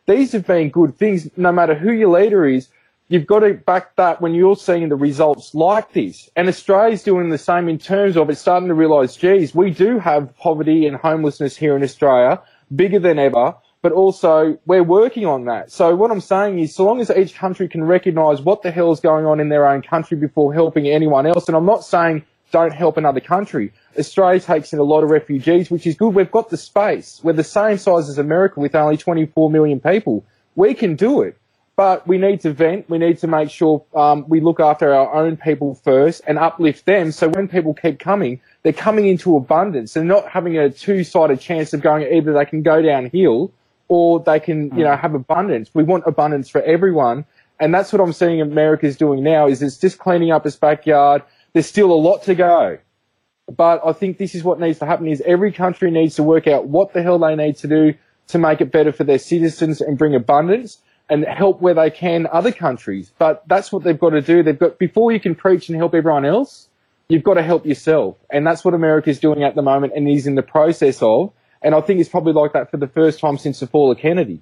these have been good things. No matter who your leader is, you've got to back that when you're seeing the results like this. And Australia's doing the same in terms of it's starting to realise, geez, we do have poverty and homelessness here in Australia, bigger than ever, but also we're working on that. So what I'm saying is, so long as each country can recognise what the hell is going on in their own country before helping anyone else, and I'm not saying don't help another country. Australia takes in a lot of refugees, which is good. We've got the space. We're the same size as America with only twenty-four million people. We can do it. But we need to vent. We need to make sure um, we look after our own people first and uplift them. So when people keep coming, they're coming into abundance. They're not having a two-sided chance of going either they can go downhill or they can, you know, have abundance. We want abundance for everyone. And that's what I'm seeing America's doing now is it's just cleaning up its backyard. There's still a lot to go. But I think this is what needs to happen is every country needs to work out what the hell they need to do to make it better for their citizens and bring abundance and help where they can other countries. But that's what they've got to do. They've got, before you can preach and help everyone else, you've got to help yourself. And that's what America's doing at the moment and is in the process of. And I think it's probably like that for the first time since the fall of Kennedy.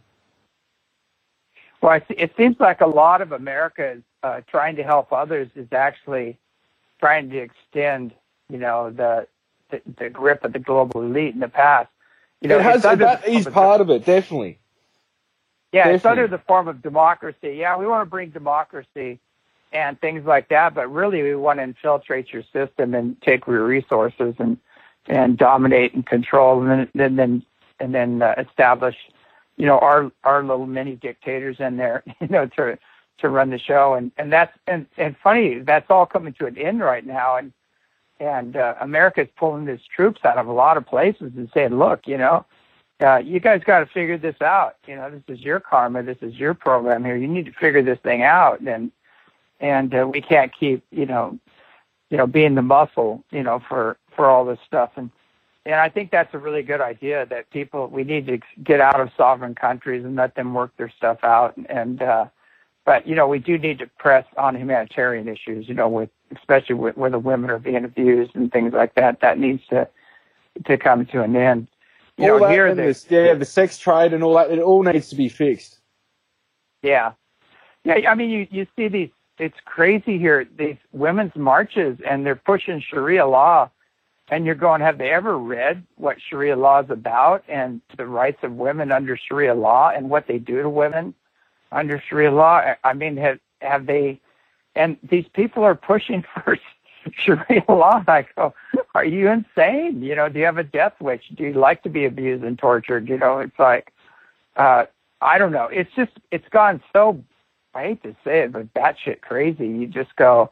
Well, it seems like a lot of America is uh, trying to help others is actually trying to extend, you know, the the, the grip of the global elite in the past. You know, it has, that is part of it, definitely. Yeah, definitely. It's under the form of democracy. Yeah, we want to bring democracy and things like that, but really we want to infiltrate your system and take your resources and and dominate and control, and then and then and then uh, establish, you know, our our little mini dictators in there, you know, to to run the show. And and that's and and funny, that's all coming to an end right now. And and uh, America's pulling its troops out of a lot of places and saying, look, you know, uh, you guys got to figure this out. You know, this is your karma. This is your program here. You need to figure this thing out. And and uh, we can't keep, you know, you know, being the muscle, you know, for, for all this stuff. And, and I think that's a really good idea that people, we need to get out of sovereign countries and let them work their stuff out. And, uh, but, you know, we do need to press on humanitarian issues, you know, with, especially with, where the women are being abused and things like that. That needs to, to come to an end. You all know, that here, and the, this, yeah, the sex trade and all that, it all needs to be fixed. Yeah. Yeah. I mean, you, you see these, it's crazy here, these women's marches, and they're pushing Sharia law, and you're going, have they ever read what Sharia law is about and the rights of women under Sharia law and what they do to women under Sharia law? I mean, have, have they, and these people are pushing for Sharia law. I go, are you insane? You know, do you have a death wish? Do you like to be abused and tortured? You know, it's like, uh, I don't know. It's just, it's gone so, I hate to say it, but batshit crazy. You just go,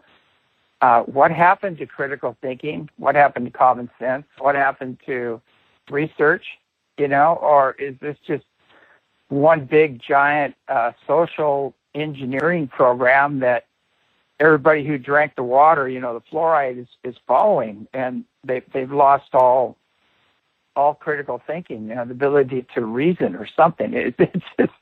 uh, what happened to critical thinking? What happened to common sense? What happened to research? You know, or is this just one big giant uh, social engineering program that everybody who drank the water, you know, the fluoride is, is following, and they, they've lost all all critical thinking, you know, the ability to reason or something. It, it's just,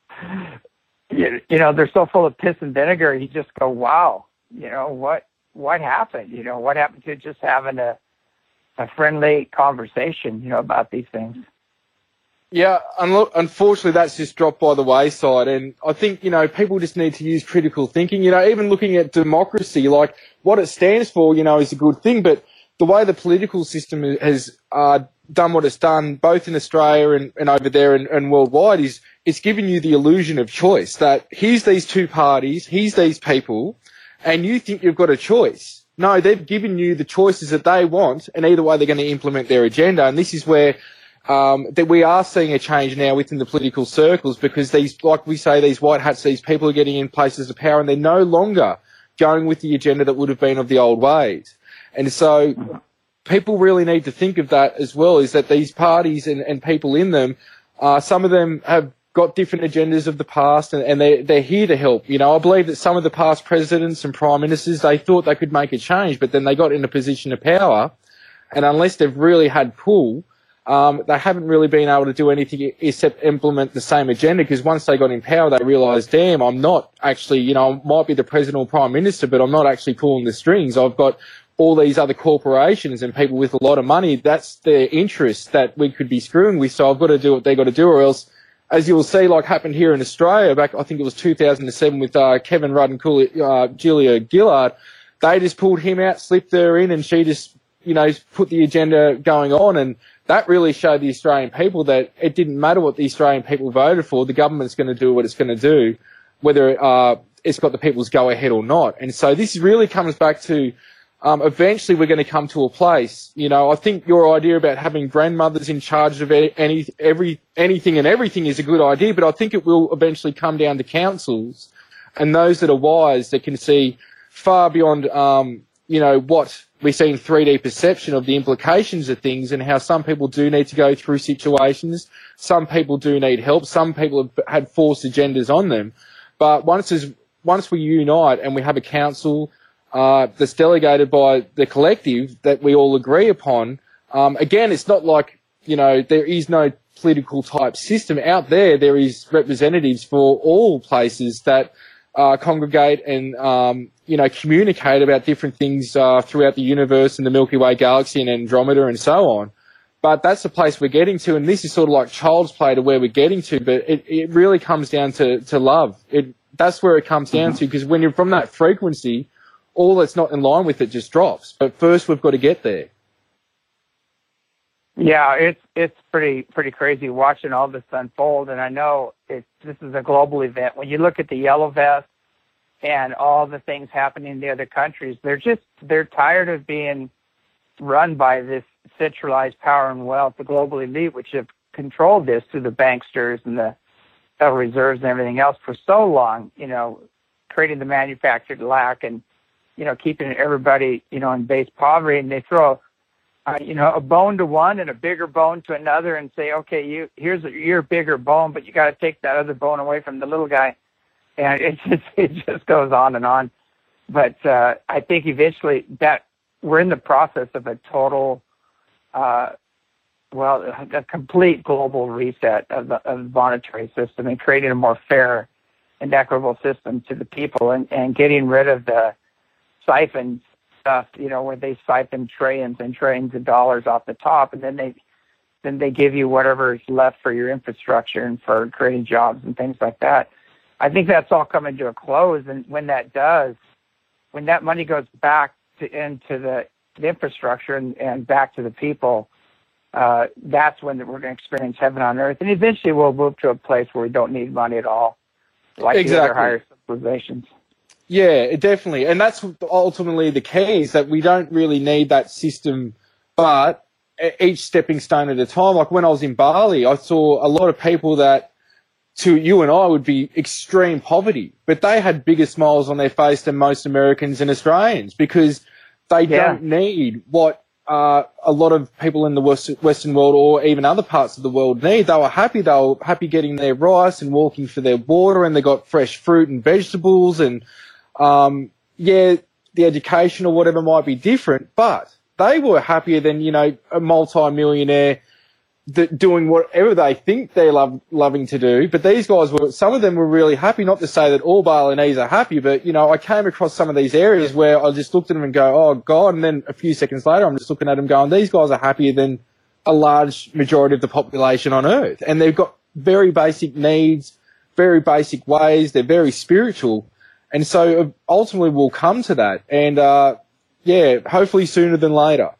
you, you know, they're so full of piss and vinegar, you just go, wow, you know, what what happened? You know, what happened to just having a, a friendly conversation, you know, about these things? Yeah, unfortunately, that's just dropped by the wayside. And I think, you know, people just need to use critical thinking. You know, even looking at democracy, like what it stands for, you know, is a good thing. But the way the political system has uh, done what it's done, both in Australia and, and over there and, and worldwide, is it's given you the illusion of choice, that here's these two parties, here's these people, and you think you've got a choice. No, they've given you the choices that they want, and either way they're going to implement their agenda. And this is where um, that we are seeing a change now within the political circles, because these, like we say, these white hats, these people are getting in places of power, and they're no longer going with the agenda that would have been of the old ways. And so people really need to think of that as well, is that these parties and, and people in them, uh, some of them have got different agendas of the past, and, and they, they're here to help. You know, I believe that some of the past presidents and prime ministers, they thought they could make a change, but then they got in a position of power, and unless they've really had pull, um, they haven't really been able to do anything except implement the same agenda, because once they got in power, they realised, damn, I'm not actually, you know, I might be the president or prime minister, but I'm not actually pulling the strings. I've got all these other corporations and people with a lot of money. That's their interest that we could be screwing with, so I've got to do what they got to do, or else as you'll see, like happened here in Australia back, I think it was two thousand seven with uh, Kevin Rudd and uh, Julia Gillard, they just pulled him out, slipped her in, and she just, you know, put the agenda going on. And that really showed the Australian people that it didn't matter what the Australian people voted for. The government's going to do what it's going to do, whether uh, it's got the people's go-ahead or not. And so this really comes back to um, eventually we're going to come to a place. You know, I think your idea about having grandmothers in charge of any, every, anything and everything is a good idea, but I think it will eventually come down to councils and those that are wise that can see far beyond, um, you know, what we see in three D perception of the implications of things and how some people do need to go through situations. Some people do need help. Some people have had forced agendas on them. But once, is, once we unite and we have a council uh, that's delegated by the collective that we all agree upon, um, again, it's not like, you know, there is no political type system. Out there, there is representatives for all places that uh, congregate and, um, you know, communicate about different things uh, throughout the universe and the Milky Way galaxy and Andromeda and so on. But that's the place we're getting to, and this is sort of like child's play to where we're getting to, but it, it really comes down to, to love. It, that's where it comes down to, because when you're from that frequency, all that's not in line with it just drops. But first we've got to get there. Yeah, it's it's pretty pretty crazy watching all this unfold, and I know it, this is a global event. When you look at the Yellow Vest and all the things happening in the other countries, they're just they're tired of being run by this centralized power and wealth, the global elite, which have controlled this through the banksters and the Federal Reserves and everything else for so long. You know, creating the manufactured lack and you know keeping everybody you know in base poverty, and they throw. Uh, you know, a bone to one and a bigger bone to another and say, okay, you here's a, your bigger bone, but you got to take that other bone away from the little guy. And it just, it just goes on and on. But uh, I think eventually that we're in the process of a total, uh, well, a complete global reset of the, of the monetary system and creating a more fair and equitable system to the people and, and getting rid of the siphons stuff, you know, where they siphon trillions and trillions of dollars off the top, and then they then they give you whatever is left for your infrastructure and for creating jobs and things like that. I think that's all coming to a close, and when that does, when that money goes back to into the, the infrastructure and, and back to the people, uh, that's when we're going to experience heaven on earth, and eventually we'll move to a place where we don't need money at all, like exactly. the other higher civilizations. Yeah, definitely. And that's ultimately the key, is that we don't really need that system, but each stepping stone at a time. Like when I was in Bali, I saw a lot of people that to you and I would be extreme poverty, but they had bigger smiles on their face than most Americans and Australians because they yeah. don't need what uh, a lot of people in the West, Western world or even other parts of the world need. They were happy. They were happy getting their rice and walking for their water, and they got fresh fruit and vegetables and Um, yeah, the education or whatever might be different, but they were happier than, you know, a multi-millionaire that doing whatever they think they're love, loving to do. But these guys were, some of them were really happy. Not to say that all Balinese are happy, but, you know, I came across some of these areas where I just looked at them and go, oh, God. And then a few seconds later, I'm just looking at them going, these guys are happier than a large majority of the population on Earth. And they've got very basic needs, very basic ways. They're very spiritual. And so ultimately we'll come to that. And, uh, yeah, hopefully sooner than later.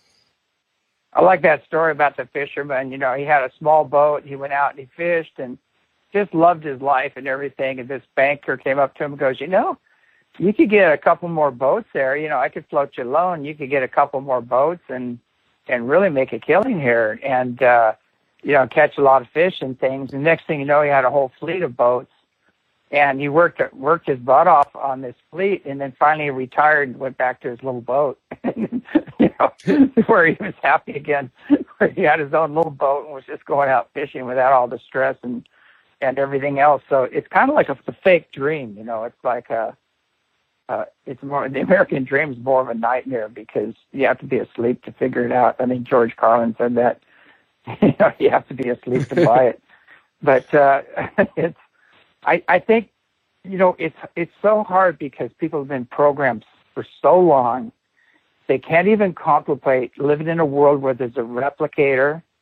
I like that story about the fisherman. You know, he had a small boat. He went out and he fished and just loved his life and everything. And this banker came up to him and goes, you know, you could get a couple more boats there. You know, I could float you a loan. You could get a couple more boats and, and really make a killing here and, uh, you know, catch a lot of fish and things. And next thing you know, he had a whole fleet of boats. And he worked worked his butt off on this fleet, and then finally retired and went back to his little boat, you know, where he was happy again, where he had his own little boat and was just going out fishing without all the stress and and everything else. So it's kind of like a, a fake dream, you know. It's like a, uh, it's more the American dream is more of a nightmare because you have to be asleep to figure it out. I mean, George Carlin said that, you know, you have to be asleep to buy it, but uh, it's. I, I think, you know, it's it's so hard because people have been programmed for so long. They can't even contemplate living in a world where there's a replicator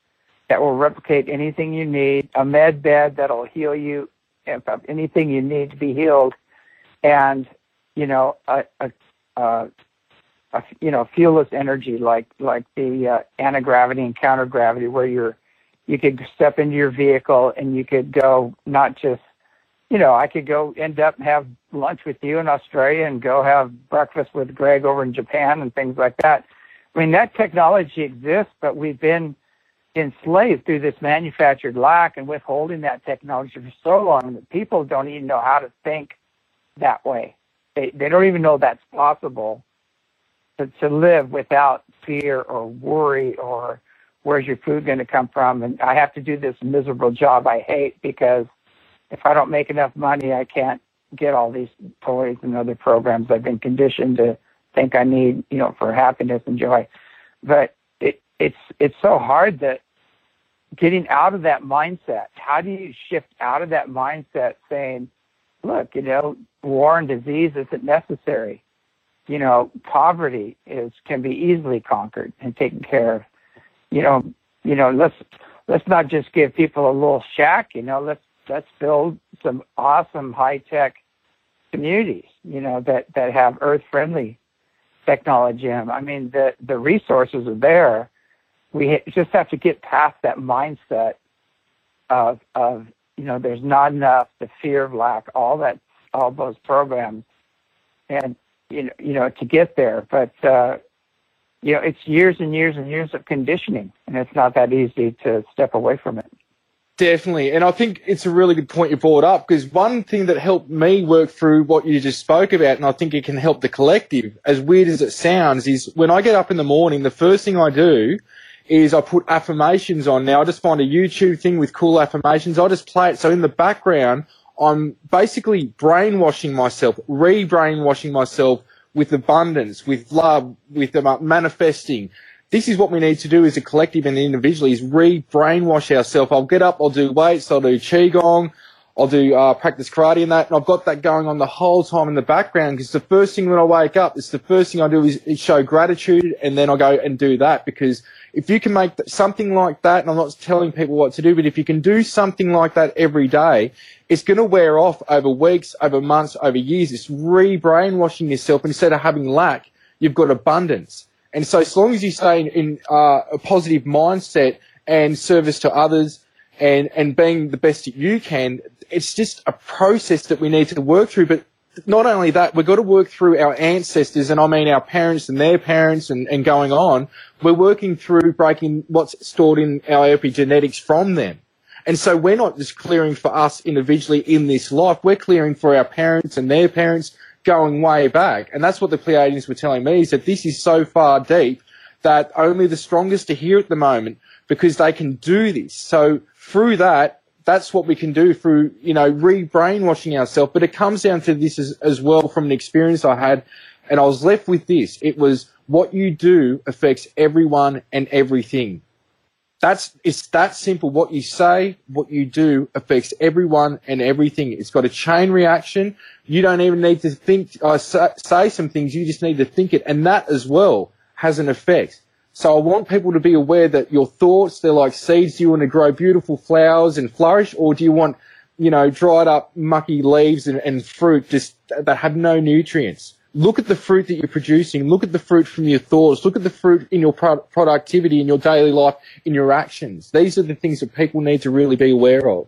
that will replicate anything you need, a med bed that'll heal you, if anything you need to be healed, and, you know, a, a, a, a you know, fuelless energy like, like the uh, anti-gravity and counter-gravity, where you're, you could step into your vehicle and you could go not just, you know, I could go end up and have lunch with you in Australia and go have breakfast with Greg over in Japan and things like that. I mean, that technology exists, but we've been enslaved through this manufactured lack and withholding that technology for so long that people don't even know how to think that way. They they don't even know that's possible to, to live without fear or worry or where's your food going to come from? And I have to do this miserable job I hate because if I don't make enough money, I can't get all these toys and other programs I've been conditioned to think I need, you know, for happiness and joy. But it, it's it's so hard that getting out of that mindset, how do you shift out of that mindset saying, look, you know, war and disease isn't necessary. You know, poverty is can be easily conquered and taken care of. You know, you know, let's let's not just give people a little shack, you know, let's let's build some awesome high tech communities, you know, that, that have earth friendly technology in them. I mean, the the resources are there. We just have to get past that mindset of of you know, there's not enough, the fear of lack, all that, all those programs, and you know, you know, to get there. But uh, you know, it's years and years and years of conditioning, and it's not that easy to step away from it. Definitely. And I think it's a really good point you brought up, because one thing that helped me work through what you just spoke about, and I think it can help the collective, as weird as it sounds, is when I get up in the morning, the first thing I do is I put affirmations on. Now, I just find a YouTube thing with cool affirmations. I just play it. So in the background, I'm basically brainwashing myself, re-brainwashing myself with abundance, with love, with um, manifesting. This is what we need to do as a collective and individually, is re-brainwash ourselves. I'll get up, I'll do weights, I'll do Qigong, I'll do uh, practice karate and that, and I've got that going on the whole time in the background, because the first thing when I wake up, it's the first thing I do is, is show gratitude, and then I go and do that. Because if you can make something like that, and I'm not telling people what to do, but if you can do something like that every day, it's going to wear off over weeks, over months, over years. It's re-brainwashing yourself. Instead of having lack, you've got abundance. And so as long as you stay in, in uh, a positive mindset and service to others and, and being the best that you can, it's just a process that we need to work through. But not only that, we've got to work through our ancestors, and I mean our parents and their parents and, and going on. We're working through breaking what's stored in our epigenetics from them. And so we're not just clearing for us individually in this life, we're clearing for our parents and their parents going way back. And that's what the Pleiadians were telling me, is that this is so far deep that only the strongest are here at the moment, because they can do this. So through that, that's what we can do through, you know, re-brainwashing ourselves. But it comes down to this as, as well, from an experience I had, and I was left with this. It was, what you do affects everyone and everything. That's, it's that simple. What you say, what you do affects everyone and everything. It's got a chain reaction. You don't even need to think, uh, say some things. You just need to think it. And that as well has an effect. So I want people to be aware that your thoughts, they're like seeds. Do you want to grow beautiful flowers and flourish? Or do you want, you know, dried up mucky leaves and, and fruit just that have no nutrients? Look at the fruit that you're producing. Look at the fruit from your thoughts. Look at the fruit in your pro- productivity, in your daily life, in your actions. These are the things that people need to really be aware of.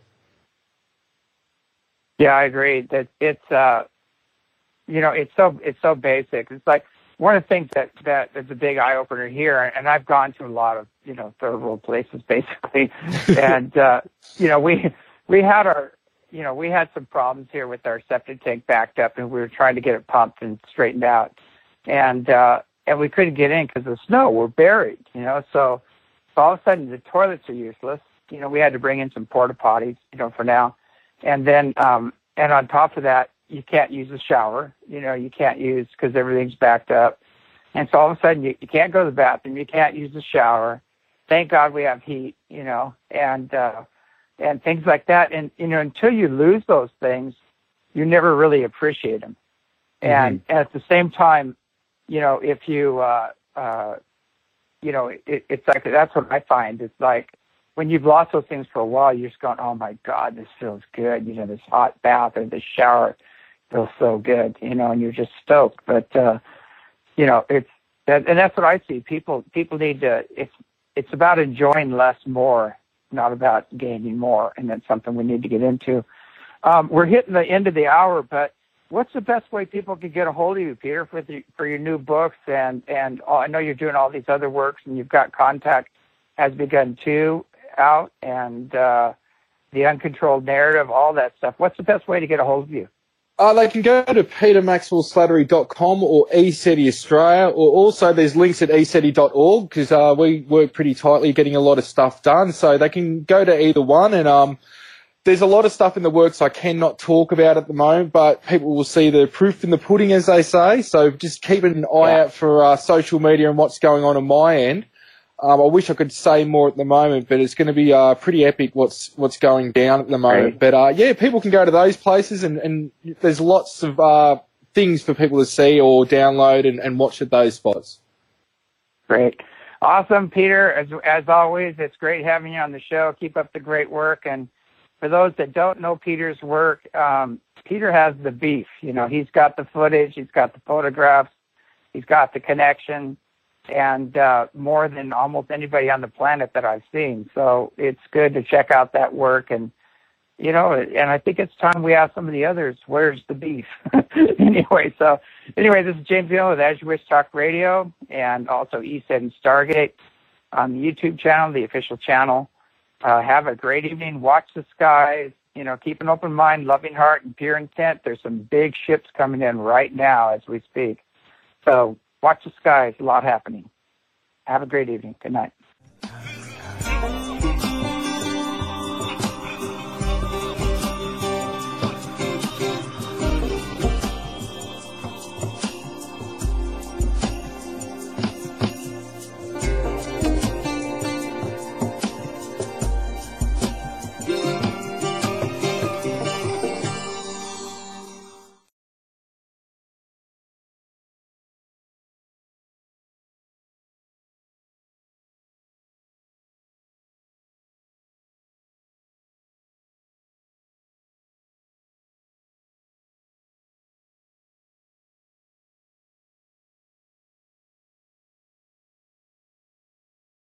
Yeah, I agree. That it's, uh, you know, it's so it's so basic. It's like one of the things that that is a big eye opener here, and I've gone to a lot of, you know, third world places basically, and uh, you know, we we had our. You know, we had some problems here with our septic tank backed up, and we were trying to get it pumped and straightened out, and uh, and we couldn't get in because of the snow. We're buried, you know. So, so all of a sudden, the toilets are useless. You know, we had to bring in some porta potties, you know, for now, and then um, and on top of that, you can't use the shower. You know, you can't use because everything's backed up, and so all of a sudden, you, you can't go to the bathroom. You can't use the shower. Thank God we have heat, you know, and. Uh, and things like that. And, you know, until you lose those things, you never really appreciate them. And mm-hmm. at the same time, you know, if you, uh, uh, you know, it, it's like, that's what I find. It's like, when you've lost those things for a while, you're just going, oh my God, this feels good. You know, this hot bath or this shower feels so good, you know, and you're just stoked. But, uh, you know, it's, that, and that's what I see. People, people need to, it's, it's about enjoying less more, not about gaining more. And that's something we need to get into. Um, we're hitting the end of the hour, but what's the best way people can get a hold of you, Peter, for the, for your new books? And, and all, I know you're doing all these other works, and you've got Contact Has Begun Too out, and uh, The Uncontrolled Narrative, all that stuff. What's the best way to get a hold of you? Uh, they can go to peter maxwell slattery dot com or eSETI Australia, or also there's links at e seti dot org, because uh, we work pretty tightly getting a lot of stuff done. So they can go to either one, and um, there's a lot of stuff in the works I cannot talk about at the moment, but people will see the proof in the pudding, as they say. So just keep an eye Yeah. out for uh, social media and what's going on on my end. Um, I wish I could say more at the moment, but it's going to be uh, pretty epic what's what's going down at the moment. Right. But uh, yeah, people can go to those places, and, and there's lots of uh, things for people to see or download and, and watch at those spots. Great. Awesome, Peter. As, as always, it's great having you on the show. Keep up the great work. And for those that don't know Peter's work, um, Peter has the beef. You know, he's got the footage, he's got the photographs, he's got the connection, and uh, more than almost anybody on the planet that I've seen. So it's good to check out that work. And, you know, and I think it's time we ask some of the others, where's the beef? Anyway, so anyway, this is James Dillon with As You Wish Talk Radio, and also eSETI Stargate on the YouTube channel, the official channel. Uh, have a great evening. Watch the skies. You know, keep an open mind, loving heart, and pure intent. There's some big ships coming in right now as we speak. So watch the skies. A lot happening. Have a great evening. Good night.